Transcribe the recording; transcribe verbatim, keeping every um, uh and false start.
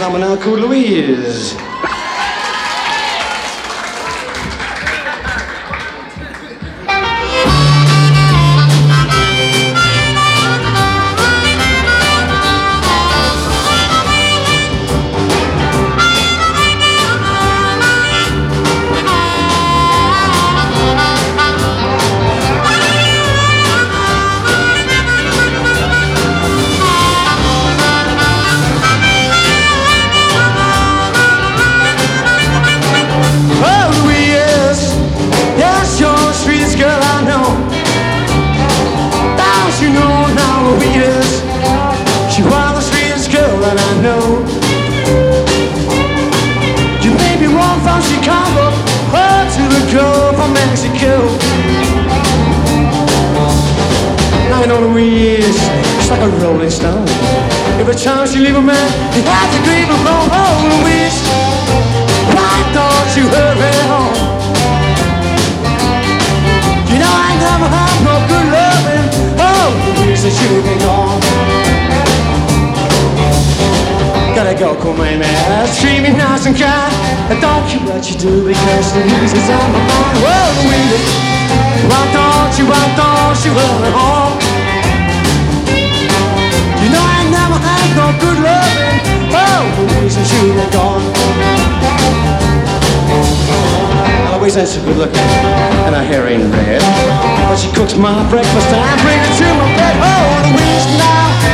namelijk Uncle Louise. Like a rolling stone. Every time she leave a man, he had to grieve alone. Oh, Louise, why don't you hurry home? You know I never had no good loving. Oh, Louise, since you've been gone. Gotta go, cool man, man. Treat me nice and kind. I don't care what you do because Louise is on my mind. Oh, Louise, why don't you, why don't you hurry home? You know I never had no good loving. Oh, Louise, since you were gone. Louise ain't so good looking, and her hair ain't red, but she cooks my breakfast and I bring it to my bed. Oh, Louise, now